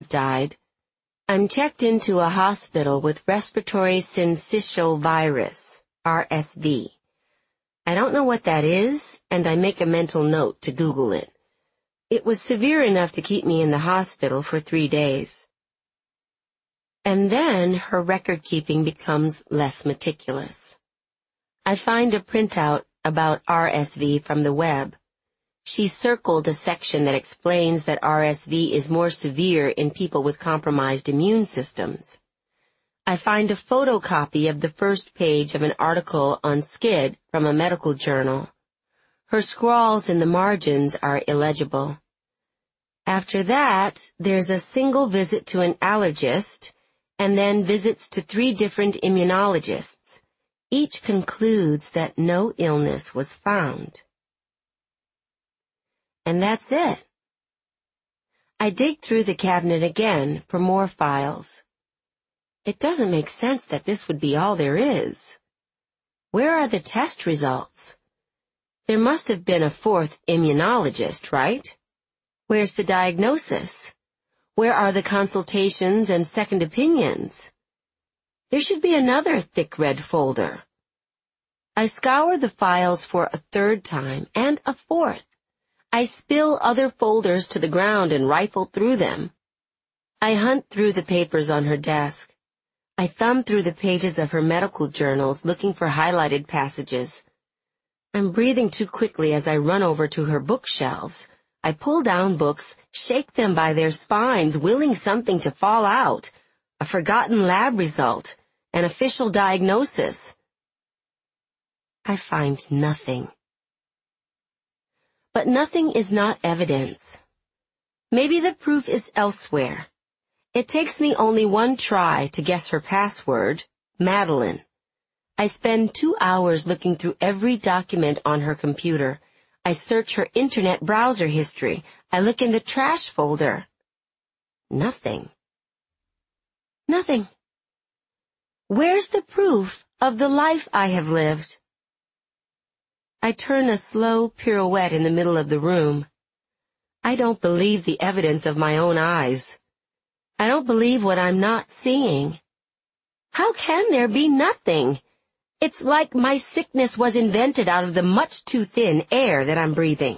died. I'm checked into a hospital with respiratory syncytial virus, RSV. I don't know what that is, and I make a mental note to Google it. It was severe enough to keep me in the hospital for 3 days. And then her record-keeping becomes less meticulous. I find a printout about RSV from the web. She circled a section that explains that RSV is more severe in people with compromised immune systems. I find a photocopy of the first page of an article on SCID from a medical journal. Her scrawls in the margins are illegible. After that, there's a single visit to an allergist, and then visits to 3 different immunologists. Each concludes that no illness was found. And that's it. I dig through the cabinet again for more files. It doesn't make sense that this would be all there is. Where are the test results? There must have been a 4th immunologist, right? Where's the diagnosis? Where are the consultations and second opinions? There should be another thick red folder. I scour the files for a 3rd time and a 4th. I spill other folders to the ground and rifle through them. I hunt through the papers on her desk. I thumb through the pages of her medical journals looking for highlighted passages. I'm breathing too quickly as I run over to her bookshelves. I pull down books, shake them by their spines, willing something to fall out. A forgotten lab result, an official diagnosis. I find nothing. But nothing is not evidence. Maybe the proof is elsewhere. It takes me only 1 try to guess her password, Madeline. I spend 2 hours looking through every document on her computer. I search her internet browser history. I look in the trash folder. Nothing. Nothing. Where's the proof of the life I have lived? I turn a slow pirouette in the middle of the room. I don't believe the evidence of my own eyes. I don't believe what I'm not seeing. How can there be nothing? It's like my sickness was invented out of the much too thin air that I'm breathing.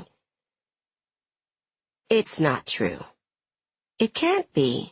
It's not true. It can't be.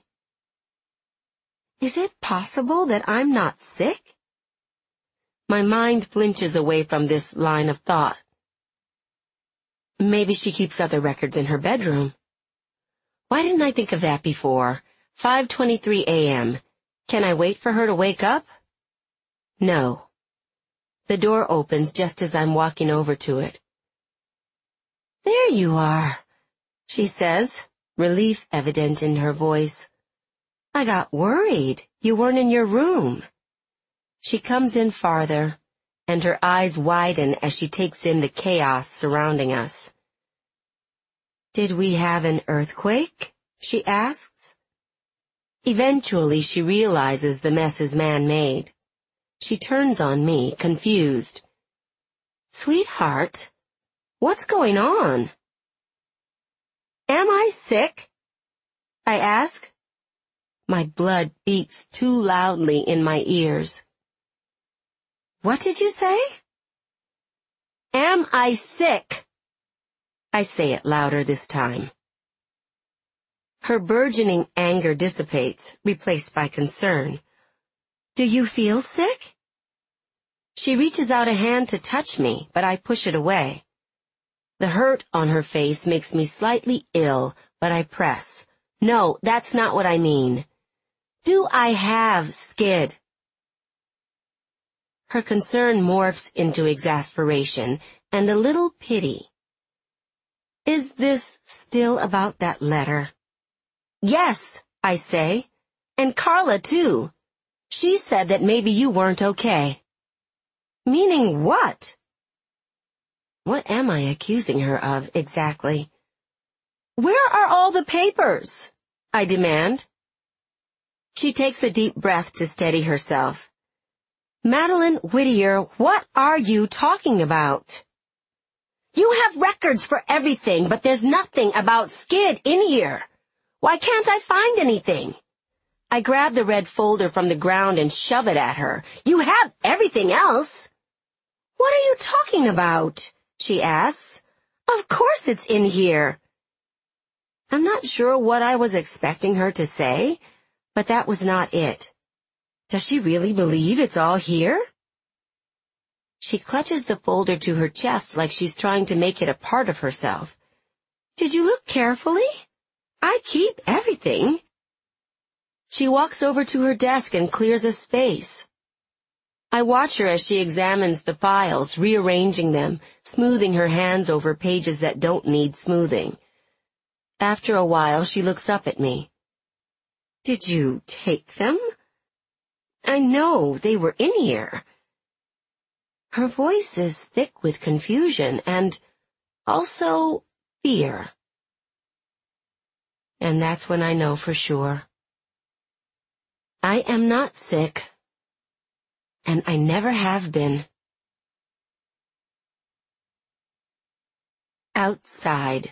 Is it possible that I'm not sick? My mind flinches away from this line of thought. Maybe she keeps other records in her bedroom. Why didn't I think of that before? 5:23 a.m. Can I wait for her to wake up? No. The door opens just as I'm walking over to it. There you are, she says, relief evident in her voice. I got worried. You weren't in your room. She comes in farther, and her eyes widen as she takes in the chaos surrounding us. Did we have an earthquake? She asks. Eventually she realizes the mess is man-made. She turns on me, confused. Sweetheart, what's going on? Am I sick? I ask. My blood beats too loudly in my ears. What did you say? Am I sick? I say it louder this time. Her burgeoning anger dissipates, replaced by concern. Do you feel sick? She reaches out a hand to touch me, but I push it away. The hurt on her face makes me slightly ill, but I press. No, that's not what I mean. Do I have SCID? Her concern morphs into exasperation and a little pity. Is this still about that letter? Yes, I say. And Carla, too. She said that maybe you weren't okay. Meaning what? What am I accusing her of, exactly? Where are all the papers? I demand. She takes a deep breath to steady herself. Madeline Whittier, what are you talking about? You have records for everything, but there's nothing about SCID in here. Why can't I find anything? I grab the red folder from the ground and shove it at her. You have everything else. What are you talking about? She asks. Of course it's in here. I'm not sure what I was expecting her to say, but that was not it. Does she really believe it's all here? She clutches the folder to her chest like she's trying to make it a part of herself. Did you look carefully? I keep everything. She walks over to her desk and clears a space. I watch her as she examines the files, rearranging them, smoothing her hands over pages that don't need smoothing. After a while, she looks up at me. Did you take them? I know they were in here. Her voice is thick with confusion and also fear. And that's when I know for sure. I am not sick, and I never have been. Outside.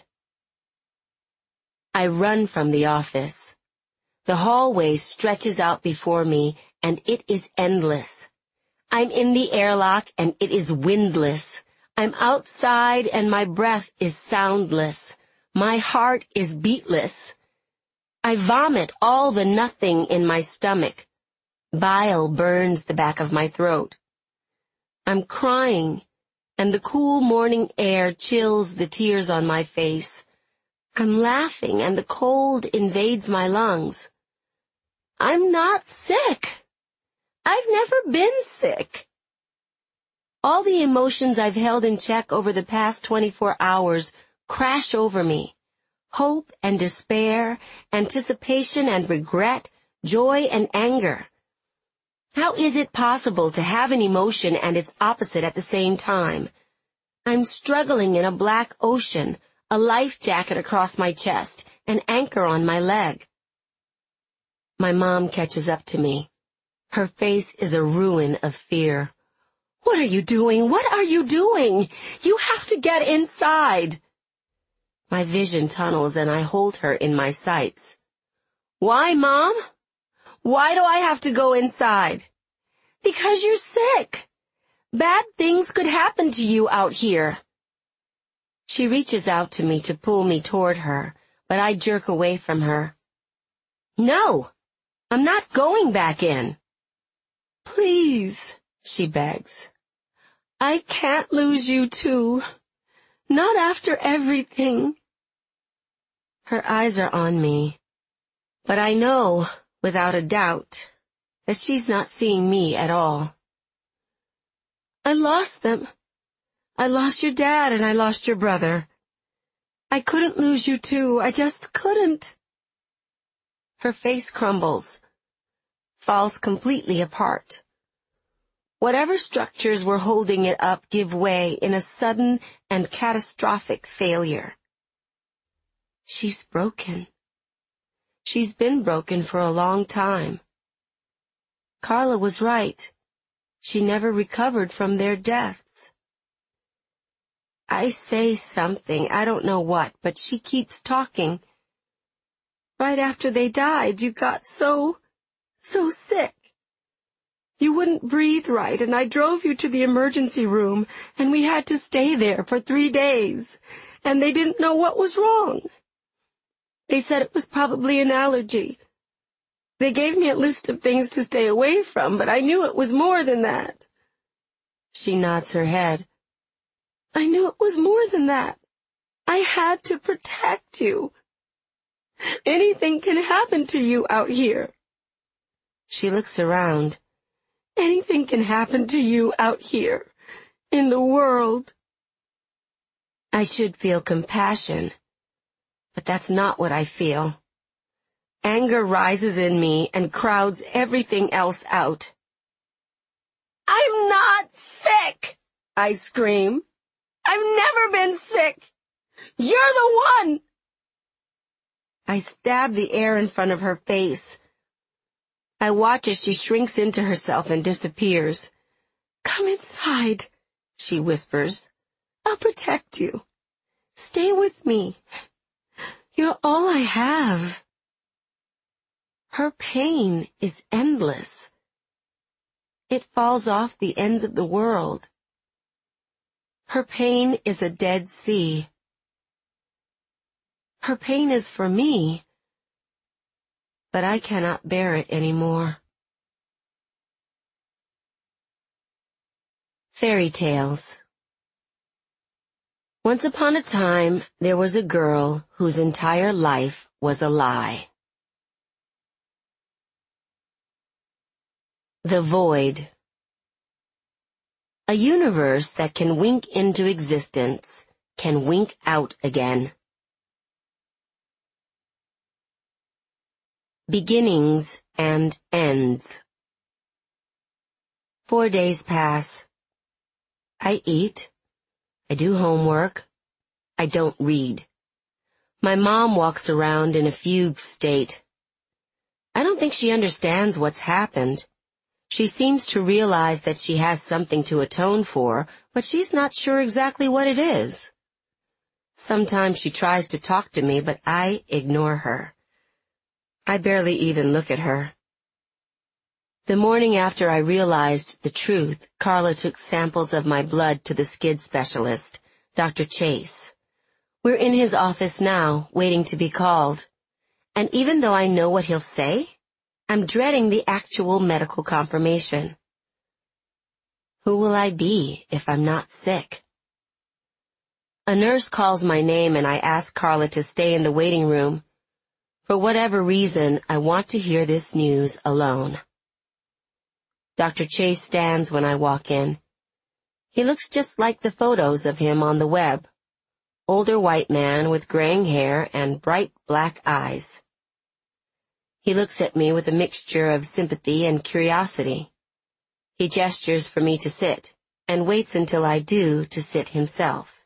I run from the office. The hallway stretches out before me, and it is endless. I'm in the airlock, and it is windless. I'm outside, and my breath is soundless. My heart is beatless. I vomit all the nothing in my stomach. Bile burns the back of my throat. I'm crying, and the cool morning air chills the tears on my face. I'm laughing, and the cold invades my lungs. I'm not sick. I've never been sick. All the emotions I've held in check over the past 24 hours crash over me. Hope and despair, anticipation and regret, joy and anger. How is it possible to have an emotion and its opposite at the same time? I'm struggling in a black ocean, a life jacket across my chest, an anchor on my leg. My mom catches up to me. Her face is a ruin of fear. What are you doing? What are you doing? You have to get inside. My vision tunnels and I hold her in my sights. Why, Mom? Why do I have to go inside? Because you're sick. Bad things could happen to you out here. She reaches out to me to pull me toward her, but I jerk away from her. No, I'm not going back in. Please, she begs. I can't lose you too. Not after everything. Her eyes are on me, but I know, without a doubt, that she's not seeing me at all. I lost them. I lost your dad and I lost your brother. I couldn't lose you too. I just couldn't. Her face crumbles, falls completely apart. Whatever structures were holding it up give way in a sudden and catastrophic failure. She's broken. She's been broken for a long time. Carla was right. She never recovered from their deaths. I say something, I don't know what, but she keeps talking. Right after they died, you got so sick. You wouldn't breathe right, and I drove you to the emergency room, and we had to stay there for 3 days, and they didn't know what was wrong. They said it was probably an allergy. They gave me a list of things to stay away from, but I knew it was more than that. She nods her head. I knew it was more than that. I had to protect you. Anything can happen to you out here. She looks around. Anything can happen to you out here, in the world. I should feel compassion, but that's not what I feel. Anger rises in me and crowds everything else out. I'm not sick, I scream. I've never been sick. You're the one. I stab the air in front of her face. I watch as she shrinks into herself and disappears. Come inside, she whispers. I'll protect you. Stay with me. You're all I have. Her pain is endless. It falls off the ends of the world. Her pain is a dead sea. Her pain is for me, but I cannot bear it anymore. Fairy tales. Once upon a time, there was a girl whose entire life was a lie. The Void. A universe that can wink into existence can wink out again. Beginnings and ends. 4 days pass. I eat. I do homework. I don't read. My mom walks around in a fugue state. I don't think she understands what's happened. She seems to realize that she has something to atone for, but she's not sure exactly what it is. Sometimes she tries to talk to me, but I ignore her. I barely even look at her. The morning after I realized the truth, Carla took samples of my blood to the skid specialist, Dr. Chase. We're in his office now, waiting to be called. And even though I know what he'll say, I'm dreading the actual medical confirmation. Who will I be if I'm not sick? A nurse calls my name and I ask Carla to stay in the waiting room. For whatever reason, I want to hear this news alone. Dr. Chase stands when I walk in. He looks just like the photos of him on the web. Older white man with graying hair and bright black eyes. He looks at me with a mixture of sympathy and curiosity. He gestures for me to sit, and waits until I do to sit himself.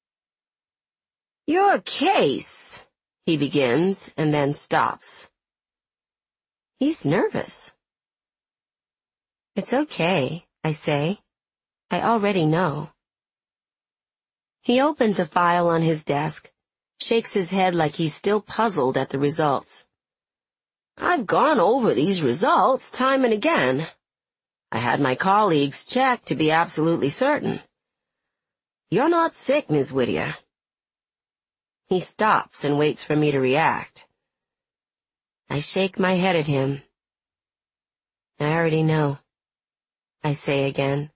"Your case," he begins, and then stops. He's nervous. "It's okay," I say. I already know. He opens a file on his desk, shakes his head like he's still puzzled at the results. "I've gone over these results time and again. I had my colleagues check to be absolutely certain. You're not sick, Ms. Whittier." He stops and waits for me to react. I shake my head at him. "I already know," I say again.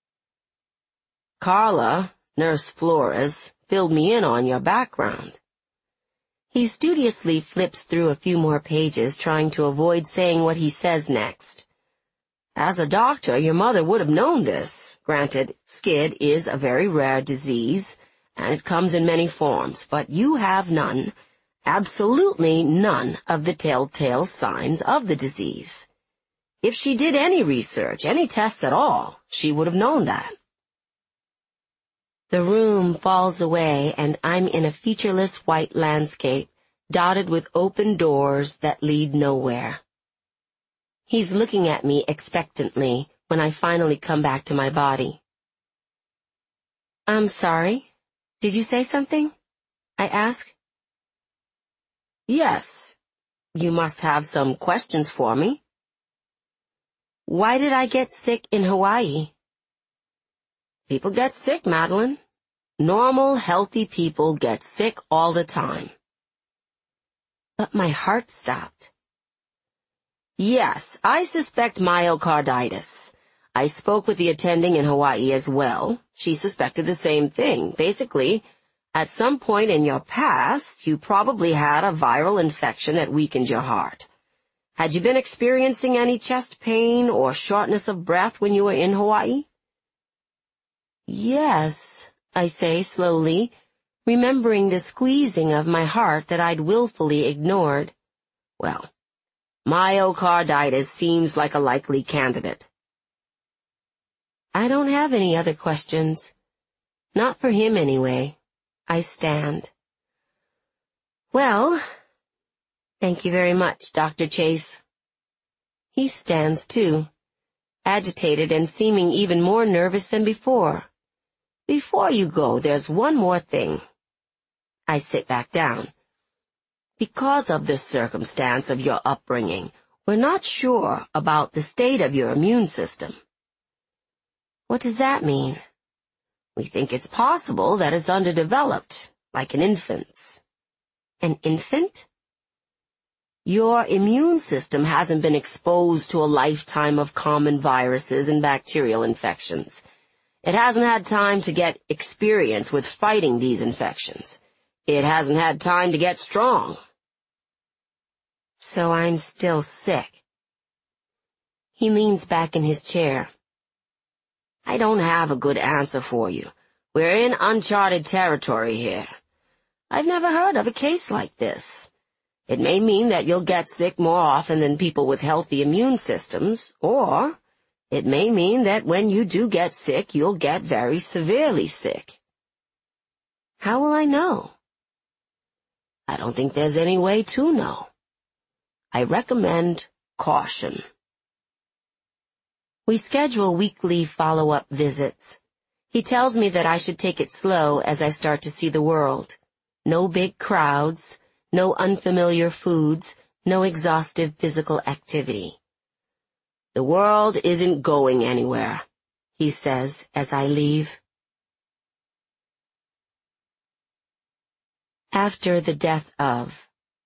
"Carla, Nurse Flores, filled me in on your background." He studiously flips through a few more pages, trying to avoid saying what he says next. "As a doctor, your mother would have known this. Granted, SCID is a very rare disease, and it comes in many forms, but you have none, absolutely none of the telltale signs of the disease. If she did any research, any tests at all, she would have known that." The room falls away, and I'm in a featureless white landscape, dotted with open doors that lead nowhere. He's looking at me expectantly when I finally come back to my body. "I'm sorry. Did you say something?" I ask. "Yes. You must have some questions for me." "Why did I get sick in Hawaii?" "People get sick, Madeline. Normal, healthy people get sick all the time." But my heart stopped. "Yes, I suspect myocarditis. I spoke with the attending in Hawaii as well. She suspected the same thing. Basically, at some point in your past, you probably had a viral infection that weakened your heart. Had you been experiencing any chest pain or shortness of breath when you were in Hawaii?" "Yes," I say slowly, remembering the squeezing of my heart that I'd willfully ignored. "Well, myocarditis seems like a likely candidate." I don't have any other questions. Not for him, anyway. I stand. "Well, thank you very much, Dr. Chase." He stands, too, agitated and seeming even more nervous than before. "Before you go, there's one more thing." I sit back down. Because of the circumstance of your upbringing, we're not sure about the state of your immune system. What does that mean? We think it's possible that it's underdeveloped, like an infant's. An infant? Your immune system hasn't been exposed to a lifetime of common viruses and bacterial infections. It hasn't had time to get experience with fighting these infections. It hasn't had time to get strong. So I'm still sick. He leans back in his chair. I don't have a good answer for you. We're in uncharted territory here. I've never heard of a case like this. It may mean that you'll get sick more often than people with healthy immune systems, or it may mean that when you do get sick, you'll get very severely sick. How will I know? I don't think there's any way to know. I recommend caution. We schedule weekly follow-up visits. He tells me that I should take it slow as I start to see the world. No big crowds, no unfamiliar foods, no exhaustive physical activity. The world isn't going anywhere, he says as I leave. After the death of.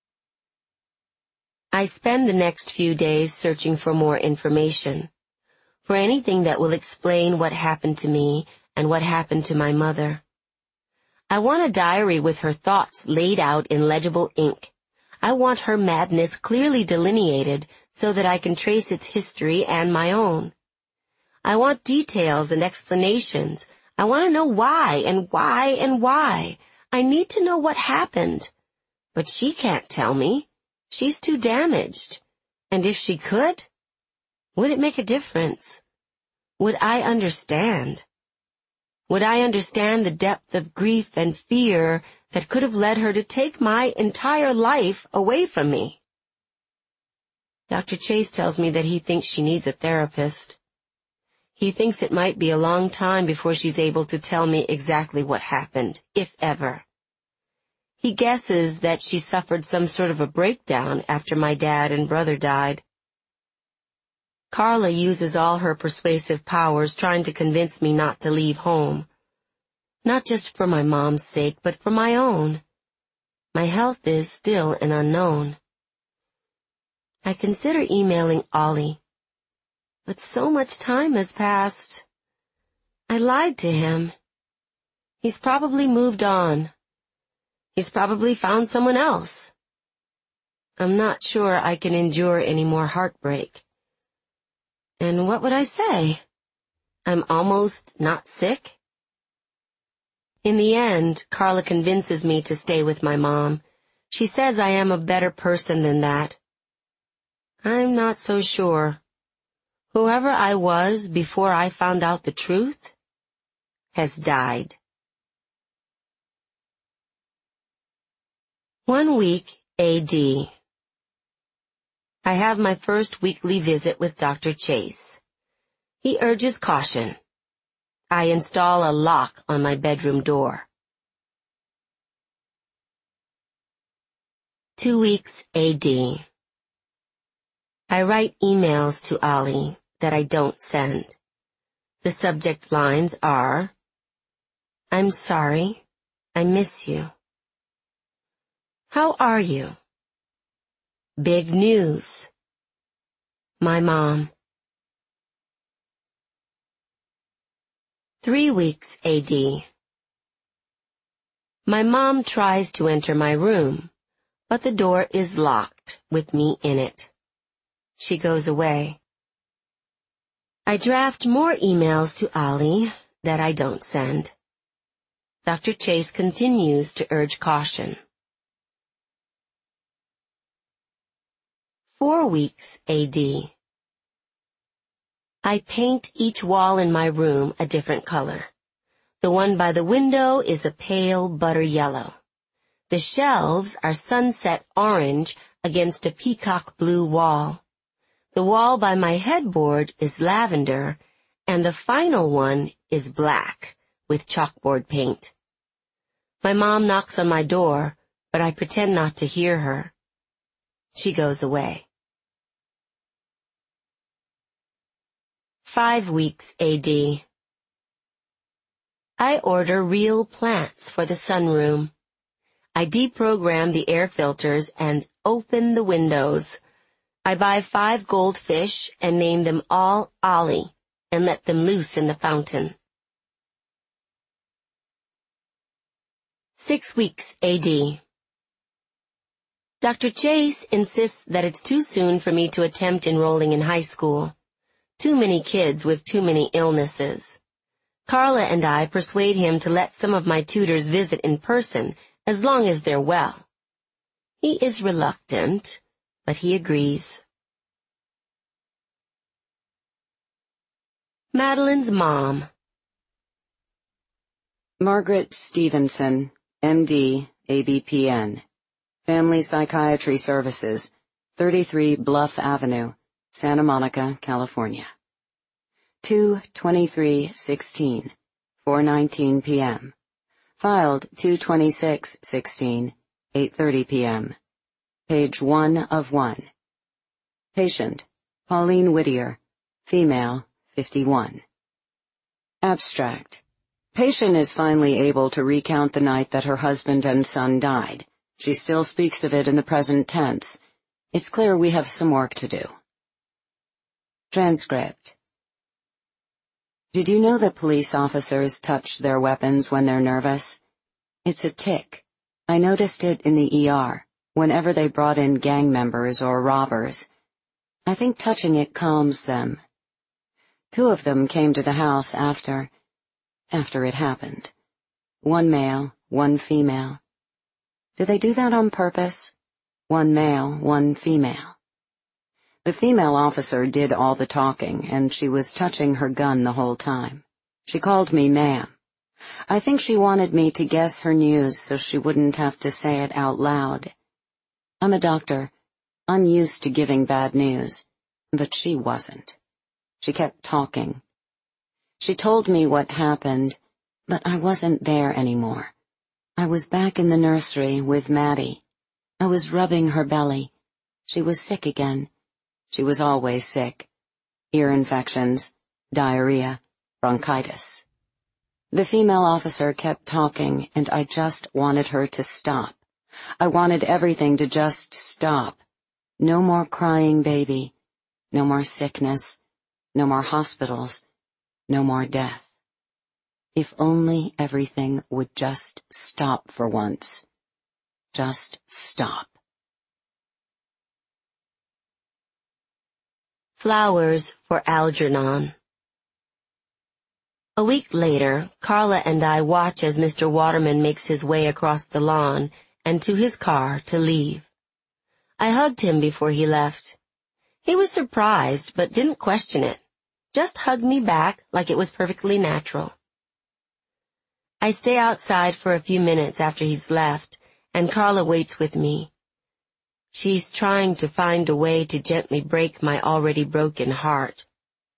I spend the next few days searching for more information, for anything that will explain what happened to me and what happened to my mother. I want a diary with her thoughts laid out in legible ink. I want her madness clearly delineated so that I can trace its history and my own. I want details and explanations. I want to know why and why and why. I need to know what happened. But she can't tell me. She's too damaged. And if she could, would it make a difference? Would I understand? Would I understand the depth of grief and fear that could have led her to take my entire life away from me? Dr. Chase tells me that he thinks she needs a therapist. He thinks it might be a long time before she's able to tell me exactly what happened, if ever. He guesses that she suffered some sort of a breakdown after my dad and brother died. Carla uses all her persuasive powers trying to convince me not to leave home. Not just for my mom's sake, but for my own. My health is still an unknown. I consider emailing Ollie, but so much time has passed. I lied to him. He's probably moved on. He's probably found someone else. I'm not sure I can endure any more heartbreak. And what would I say? I'm almost not sick? In the end, Carla convinces me to stay with my mom. She says I am a better person than that. I'm not so sure. Whoever I was before I found out the truth has died. 1 week A.D. I have my first weekly visit with Dr. Chase. He urges caution. I install a lock on my bedroom door. 2 weeks A.D. I write emails to Ollie that I don't send. The subject lines are, I'm sorry, I miss you. How are you? Big news. My mom. 3 weeks A.D. My mom tries to enter my room, but the door is locked with me in it. She goes away. I draft more emails to Ollie that I don't send. Dr. Chase continues to urge caution. 4 weeks A.D. I paint each wall in my room a different color. The one by the window is a pale butter yellow. The shelves are sunset orange against a peacock blue wall. The wall by my headboard is lavender, and the final one is black with chalkboard paint. My mom knocks on my door, but I pretend not to hear her. She goes away. 5 weeks AD. I order real plants for the sunroom. I deprogram the air filters and open the windows. I buy 5 goldfish and name them all Ollie and let them loose in the fountain. 6 weeks AD. Dr. Chase insists that it's too soon for me to attempt enrolling in high school. Too many kids with too many illnesses. Carla and I persuade him to let some of my tutors visit in person as long as they're well. He is reluctant, but he agrees. Madeline's mom. Margaret Stevenson, MD, ABPN. Family Psychiatry Services, 33 Bluff Avenue, Santa Monica, California. 2/23/16, 4:19 p.m. Filed 2/26/16, 8:30 p.m. Page 1 of 1. Patient, Pauline Whittier, female, 51. Abstract. Patient is finally able to recount the night that her husband and son died. She still speaks of it in the present tense. It's clear we have some work to do. Transcript. Did you know that police officers touch their weapons when they're nervous? It's a tic. I noticed it in the ER, whenever they brought in gang members or robbers. I think touching it calms them. 2 of them came to the house after it happened. 1 male, 1 female. Do they do that on purpose? 1 male, 1 female. The female officer did all the talking, and she was touching her gun the whole time. She called me ma'am. I think she wanted me to guess her news so she wouldn't have to say it out loud. I'm a doctor. I'm used to giving bad news, but she wasn't. She kept talking. She told me what happened, but I wasn't there anymore. I was back in the nursery with Maddie. I was rubbing her belly. She was sick again. She was always sick. Ear infections, diarrhea, bronchitis. The female officer kept talking, and I just wanted her to stop. I wanted everything to just stop. No more crying baby. No more sickness. No more hospitals. No more death. If only everything would just stop for once. Just stop. Flowers for Algernon. A week later, Carla and I watch as Mr. Waterman makes his way across the lawn and to his car to leave. I hugged him before he left. He was surprised, but didn't question it. Just hugged me back like it was perfectly natural. I stay outside for a few minutes after he's left, and Carla waits with me. She's trying to find a way to gently break my already broken heart.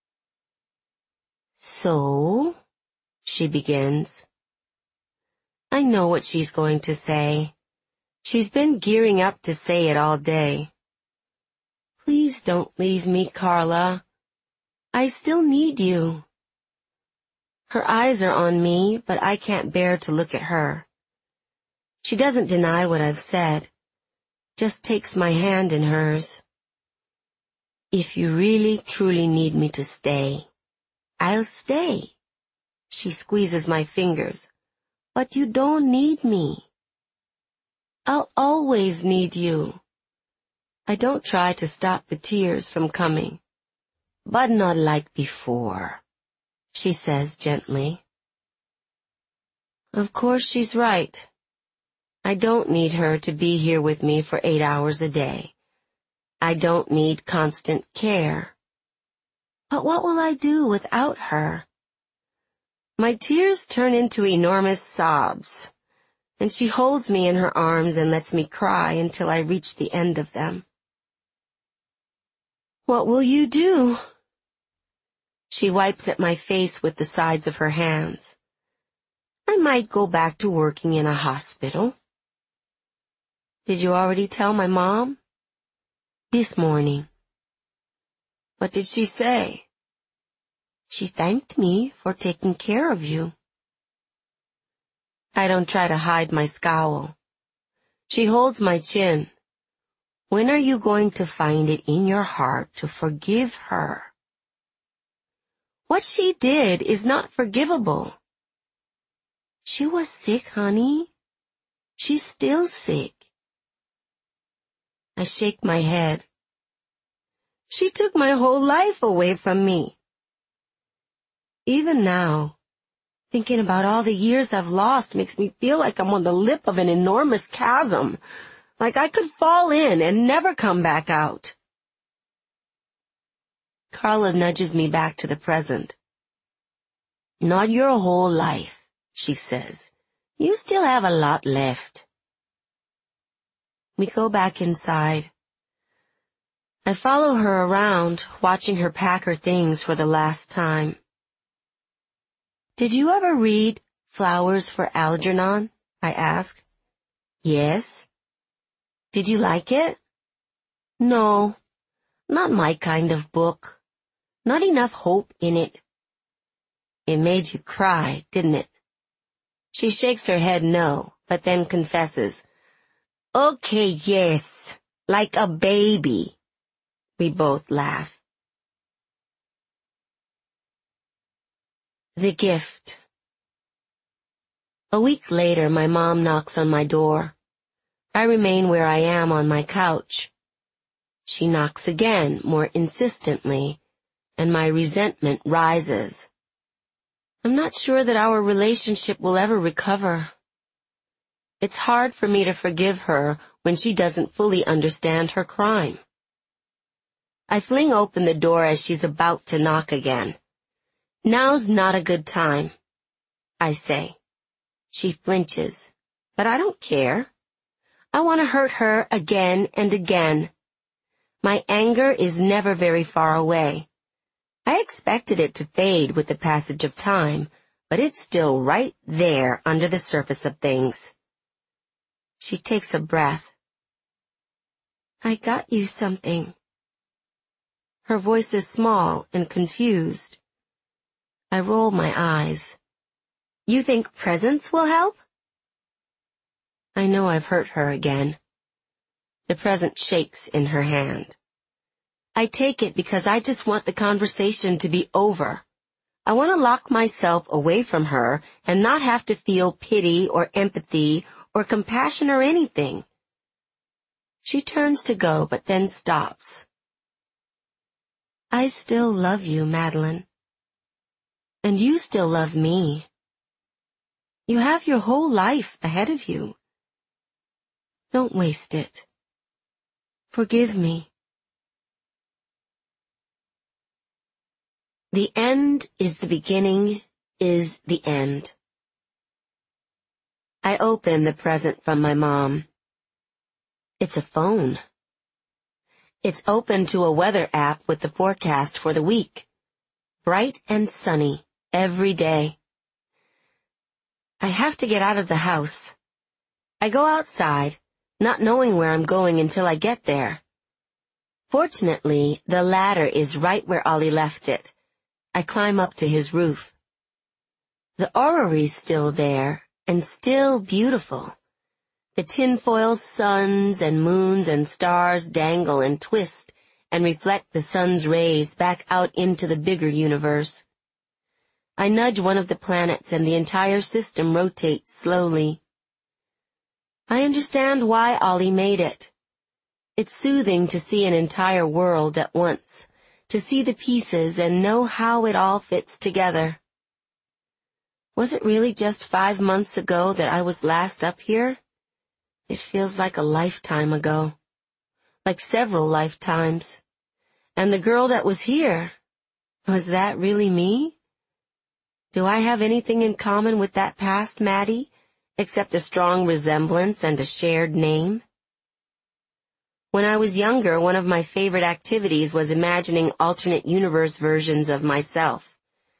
So, she begins. I know what she's going to say. She's been gearing up to say it all day. Please don't leave me, Carla. I still need you. Her eyes are on me, but I can't bear to look at her. She doesn't deny what I've said, just takes my hand in hers. If you really, truly need me to stay, I'll stay. She squeezes my fingers. But you don't need me. I'll always need you. I don't try to stop the tears from coming. But not like before, she says gently. Of course she's right. I don't need her to be here with me for 8 hours a day. I don't need constant care. But what will I do without her? My tears turn into enormous sobs, and she holds me in her arms and lets me cry until I reach the end of them. What will you do? She wipes at my face with the sides of her hands. I might go back to working in a hospital. Did you already tell my mom? This morning. What did she say? She thanked me for taking care of you. I don't try to hide my scowl. She holds my chin. When are you going to find it in your heart to forgive her? What she did is not forgivable. She was sick, honey. She's still sick. I shake my head. She took my whole life away from me. Even now, thinking about all the years I've lost makes me feel like I'm on the lip of an enormous chasm, like I could fall in and never come back out. Carla nudges me back to the present. Not your whole life, she says. You still have a lot left. We go back inside. I follow her around, watching her pack her things for the last time. Did you ever read Flowers for Algernon? I ask. Yes. Did you like it? No, not my kind of book. Not enough hope in it. It made you cry, didn't it? She shakes her head no, but then confesses. Okay, yes, like a baby. We both laugh. The gift. A week later, my mom knocks on my door. I remain where I am on my couch. She knocks again, more insistently, and my resentment rises. I'm not sure that our relationship will ever recover. It's hard for me to forgive her when she doesn't fully understand her crime. I fling open the door as she's about to knock again. Now's not a good time, I say. She flinches, but I don't care. I want to hurt her again and again. My anger is never very far away. I expected it to fade with the passage of time, but it's still right there under the surface of things. She takes a breath. I got you something. Her voice is small and confused. I roll my eyes. You think presents will help? I know I've hurt her again. The present shakes in her hand. I take it because I just want the conversation to be over. I want to lock myself away from her and not have to feel pity or empathy or compassion or anything. She turns to go, but then stops. I still love you, Madeline. And you still love me. You have your whole life ahead of you. Don't waste it. Forgive me. The end is the beginning is the end. I open the present from my mom. It's a phone. It's open to a weather app with the forecast for the week. Bright and sunny every day. I have to get out of the house. I go outside, not knowing where I'm going until I get there. Fortunately, the ladder is right where Ollie left it. I climb up to his roof. The orrery's still there, and still beautiful. The tinfoil suns and moons and stars dangle and twist and reflect the sun's rays back out into the bigger universe. I nudge one of the planets and the entire system rotates slowly. I understand why Ollie made it. It's soothing to see an entire world at once, to see the pieces and know how it all fits together. Was it really just 5 months ago that I was last up here? It feels like a lifetime ago. Like several lifetimes. And the girl that was here, was that really me? Do I have anything in common with that past Maddie, except a strong resemblance and a shared name? When I was younger, one of my favorite activities was imagining alternate universe versions of myself.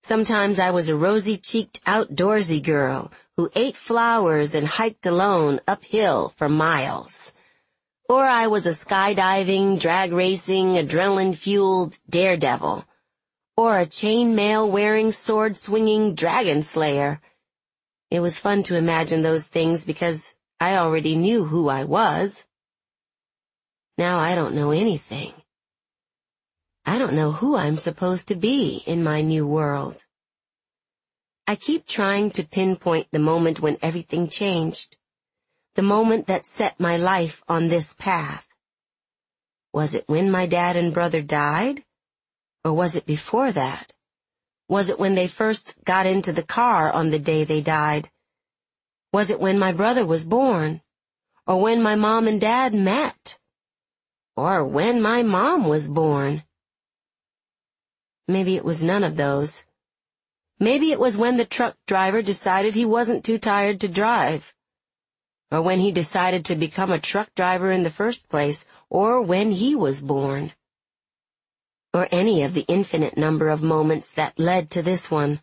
Sometimes I was a rosy-cheeked outdoorsy girl who ate flowers and hiked alone uphill for miles. Or I was a skydiving, drag-racing, adrenaline-fueled daredevil. Or a chainmail-wearing, sword-swinging dragon slayer. It was fun to imagine those things because I already knew who I was. Now I don't know anything. I don't know who I'm supposed to be in my new world. I keep trying to pinpoint the moment when everything changed, the moment that set my life on this path. Was it when my dad and brother died? Or was it before that? Was it when they first got into the car on the day they died? Was it when my brother was born? Or when my mom and dad met? Or when my mom was born? Maybe it was none of those. Maybe it was when the truck driver decided he wasn't too tired to drive. Or when he decided to become a truck driver in the first place, or when he was born. Or any of the infinite number of moments that led to this one.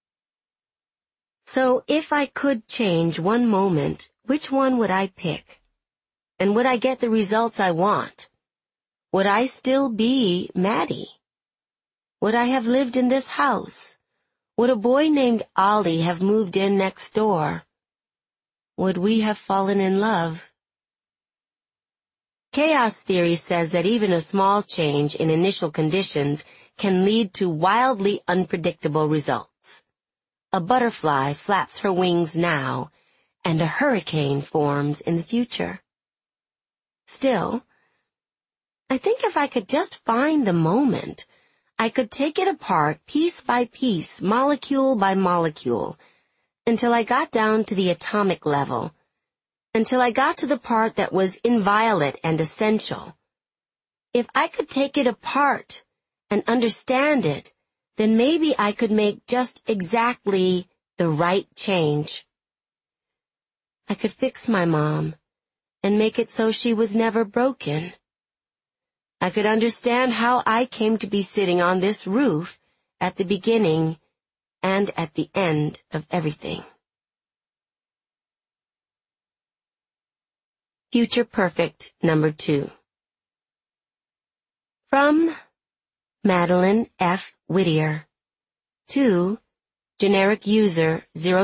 So if I could change one moment, which one would I pick? And would I get the results I want? Would I still be Maddie? Would I have lived in this house? Would a boy named Ollie have moved in next door? Would we have fallen in love? Chaos theory says that even a small change in initial conditions can lead to wildly unpredictable results. A butterfly flaps her wings now, and a hurricane forms in the future. Still, I think if I could just find the moment, I could take it apart piece by piece, molecule by molecule, until I got down to the atomic level, until I got to the part that was inviolate and essential. If I could take it apart and understand it, then maybe I could make just exactly the right change. I could fix my mom and make it so she was never broken. I could understand how I came to be sitting on this roof at the beginning and at the end of everything. Future Perfect number 2. From Madeline F. Whittier to generic user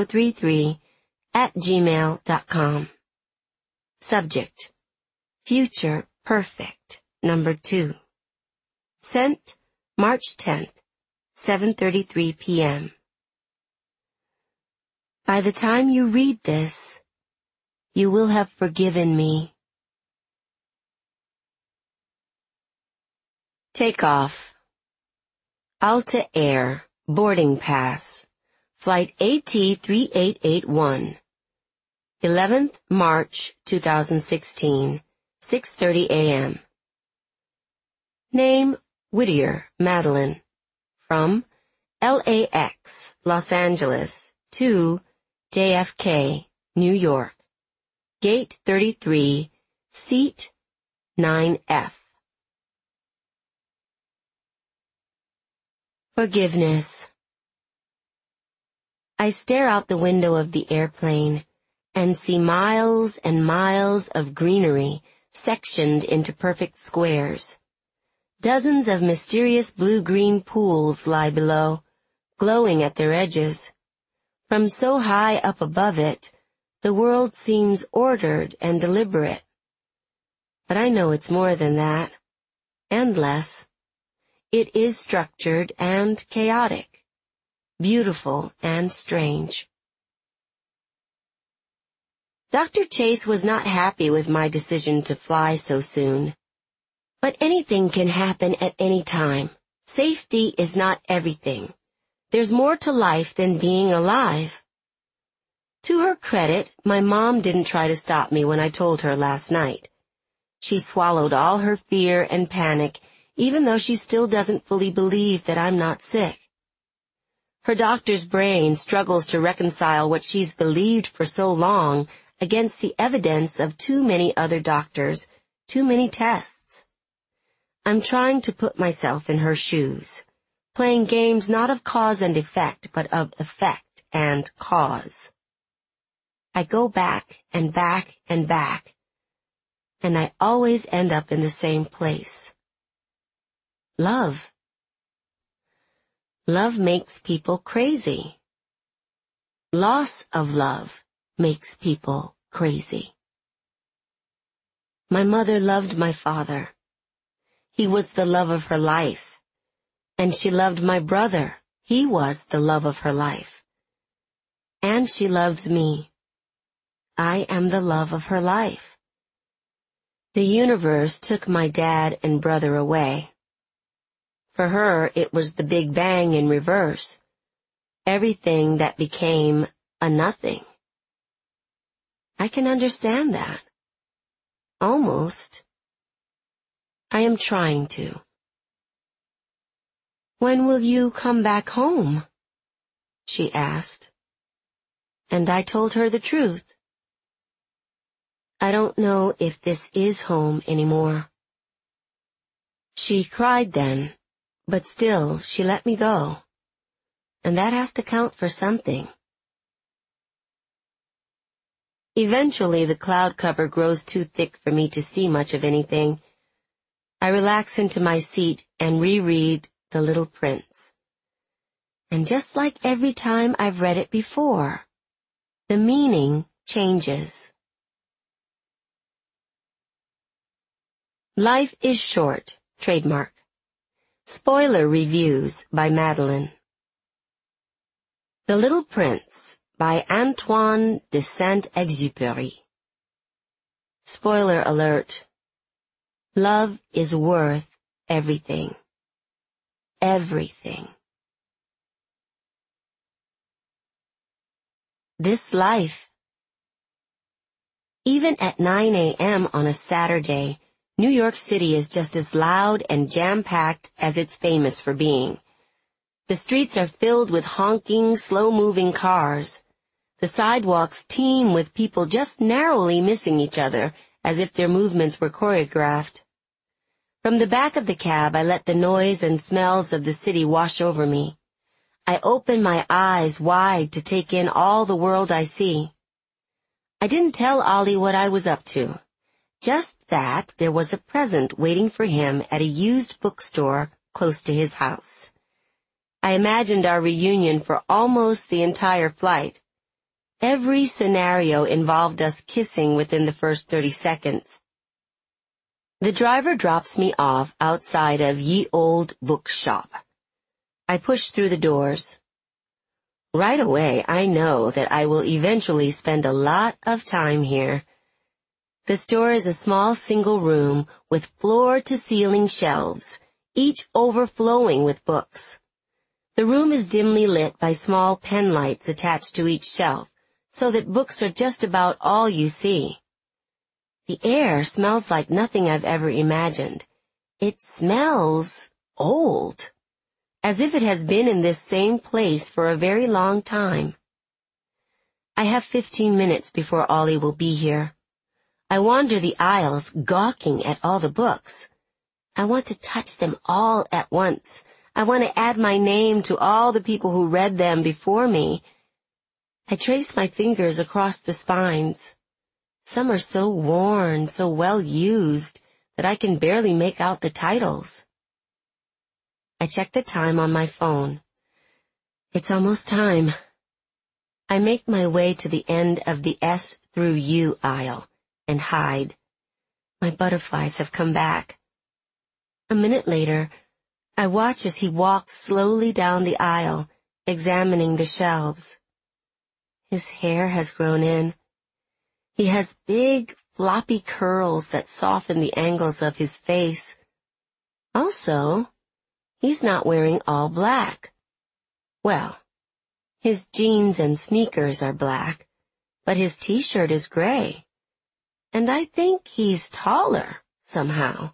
033@gmail.com. Subject: Future Perfect number 2. Sent March 10th, 7:33 p.m. By the time you read this, you will have forgiven me. Takeoff. Alta Air, boarding pass, flight AT-3881, 11th March 2016, 6:30 a.m. Name, Whittier, Madeline. From LAX, Los Angeles, to JFK, New York. Gate 33, Seat 9F. Forgiveness. I stare out the window of the airplane and see miles and miles of greenery sectioned into perfect squares. Dozens of mysterious blue-green pools lie below, glowing at their edges. From so high up above it, the world seems ordered and deliberate. But I know it's more than that, and less. It is structured and chaotic, beautiful and strange. Dr. Chase was not happy with my decision to fly so soon. But anything can happen at any time. Safety is not everything. There's more to life than being alive. To her credit, my mom didn't try to stop me when I told her last night. She swallowed all her fear and panic, even though she still doesn't fully believe that I'm not sick. Her doctor's brain struggles to reconcile what she's believed for so long against the evidence of too many other doctors, too many tests. I'm trying to put myself in her shoes. playing games not of cause and effect, but of effect and cause. I go back and back and back, and I always end up in the same place. Love. Love makes people crazy. Loss of love makes people crazy. My mother loved my father. He was the love of her life. And she loved my brother. He was the love of her life. And she loves me. I am the love of her life. The universe took my dad and brother away. For her, it was the Big Bang in reverse. Everything that became a nothing. I can understand that. Almost. I am trying to. When will you come back home? She asked. And I told her the truth. I don't know if this is home anymore. She cried then, but still she let me go. And that has to count for something. Eventually the cloud cover grows too thick for me to see much of anything. I relax into my seat and reread The Little Prince. And just like every time I've read it before, the meaning changes. Life is Short, trademark. Spoiler Reviews by Madeline. The Little Prince by Antoine de Saint-Exupéry. Spoiler alert. Love is worth everything. Everything. This life. Even at 9 a.m. on a Saturday, New York City is just as loud and jam-packed as it's famous for being. The streets are filled with honking, slow-moving cars. The sidewalks teem with people just narrowly missing each other, as if their movements were choreographed. From the back of the cab, I let the noise and smells of the city wash over me. I open my eyes wide to take in all the world I see. I didn't tell Ollie what I was up to. Just that there was a present waiting for him at a used bookstore close to his house. I imagined our reunion for almost the entire flight. Every scenario involved us kissing within the first 30 seconds. The driver drops me off outside of Ye Old Bookshop. I push through the doors. Right away, I know that I will eventually spend a lot of time here. The store is a small single room with floor-to-ceiling shelves, each overflowing with books. The room is dimly lit by small pen lights attached to each shelf, so that books are just about all you see. The air smells like nothing I've ever imagined. It smells old, as if it has been in this same place for a very long time. I have 15 minutes before Ollie will be here. I wander the aisles, gawking at all the books. I want to touch them all at once. I want to add my name to all the people who read them before me. I trace my fingers across the spines. Some are so worn, so well used, that I can barely make out the titles. I check the time on my phone. It's almost time. I make my way to the end of the S through U aisle and hide. My butterflies have come back. A minute later, I watch as he walks slowly down the aisle, examining the shelves. His hair has grown in. He has big, floppy curls that soften the angles of his face. Also, he's not wearing all black. Well, his jeans and sneakers are black, but his t-shirt is gray. And I think he's taller, somehow.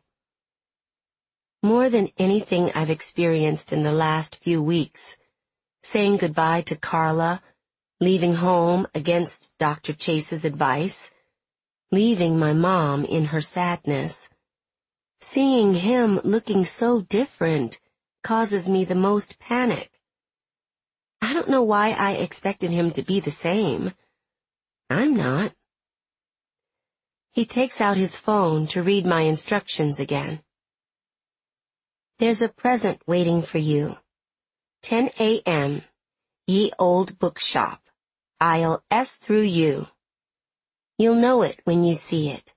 More than anything I've experienced in the last few weeks, saying goodbye to Carla, leaving home against Dr. Chase's advice, leaving my mom in her sadness, seeing him looking so different causes me the most panic. I don't know why I expected him to be the same. I'm not. He takes out his phone to read my instructions again. There's a present waiting for you. 10 a.m. Ye Old Bookshop. Aisle S through U. You'll know it when you see it.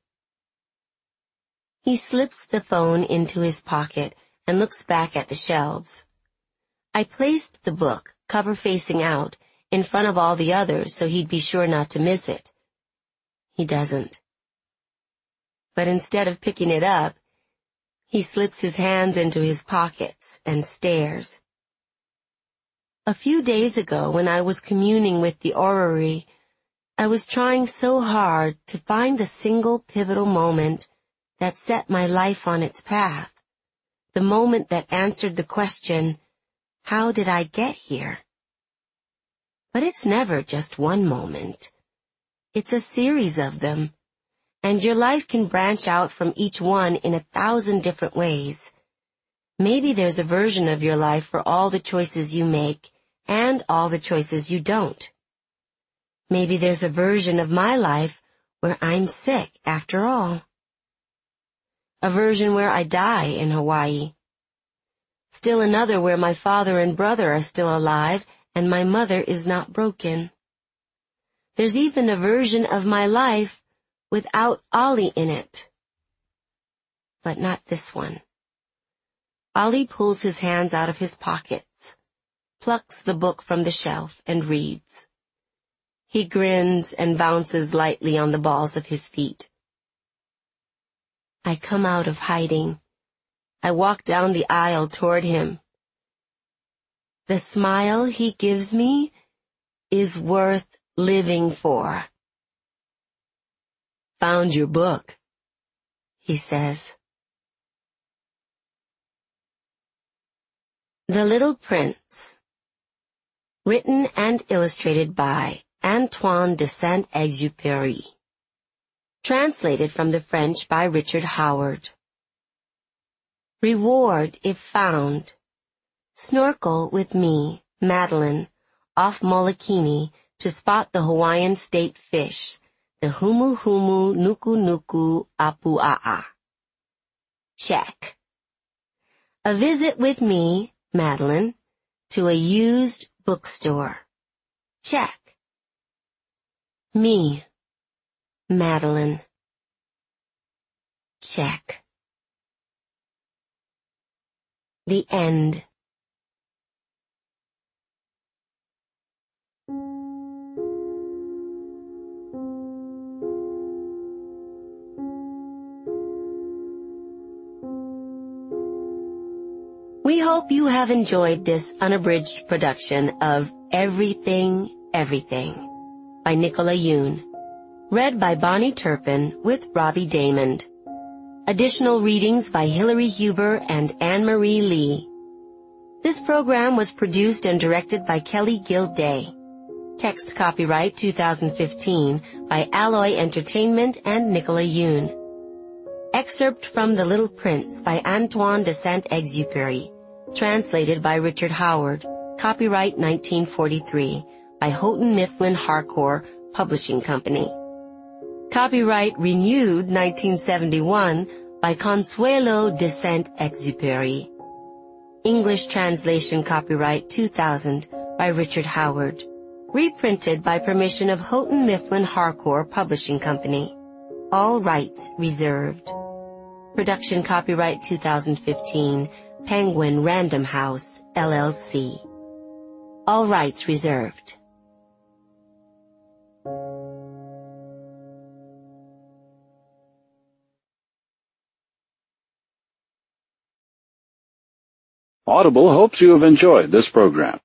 He slips the phone into his pocket and looks back at the shelves. I placed the book, cover facing out, in front of all the others so he'd be sure not to miss it. He doesn't. But instead of picking it up, he slips his hands into his pockets and stares. A few days ago, when I was communing with the orrery, I was trying so hard to find the single pivotal moment that set my life on its path, the moment that answered the question, how did I get here? But it's never just one moment. It's a series of them, and your life can branch out from each one in 1,000 different ways. Maybe there's a version of your life for all the choices you make and all the choices you don't. Maybe there's a version of my life where I'm sick after all. A version where I die in Hawaii. Still another where my father and brother are still alive and my mother is not broken. There's even a version of my life without Ollie in it. But not this one. Ollie pulls his hands out of his pockets, plucks the book from the shelf, and reads. He grins and bounces lightly on the balls of his feet. I come out of hiding. I walk down the aisle toward him. The smile he gives me is worth living for. Found your book, he says. The Little Prince. Written and illustrated by Antoine de Saint-Exupéry. Translated from the French by Richard Howard. Reward if found. Snorkel with me, Madeline, off Molokini to spot the Hawaiian state fish, the humu humu nuku nuku apua'a. Check. A visit with me, Madeline, to a used bookstore. Check. Me, Madeline. Check. The end. We hope you have enjoyed this unabridged production of Everything, Everything by Nicola Yoon, read by Bonnie Turpin with Robbie Damond. Additional readings by Hilary Huber and Anne-Marie Lee. This program was produced and directed by Kelly Gilday. Text copyright 2015 by Alloy Entertainment and Nicola Yoon. Excerpt from The Little Prince by Antoine de Saint-Exupéry. Translated by Richard Howard. Copyright 1943 by Houghton Mifflin Harcourt Publishing Company. Copyright renewed 1971 by Consuelo de Saint-Exupéry. English translation copyright 2000 by Richard Howard. Reprinted by permission of Houghton Mifflin Harcourt Publishing Company. All rights reserved. Production copyright 2015, Penguin Random House, LLC. All rights reserved. Audible hopes you have enjoyed this program.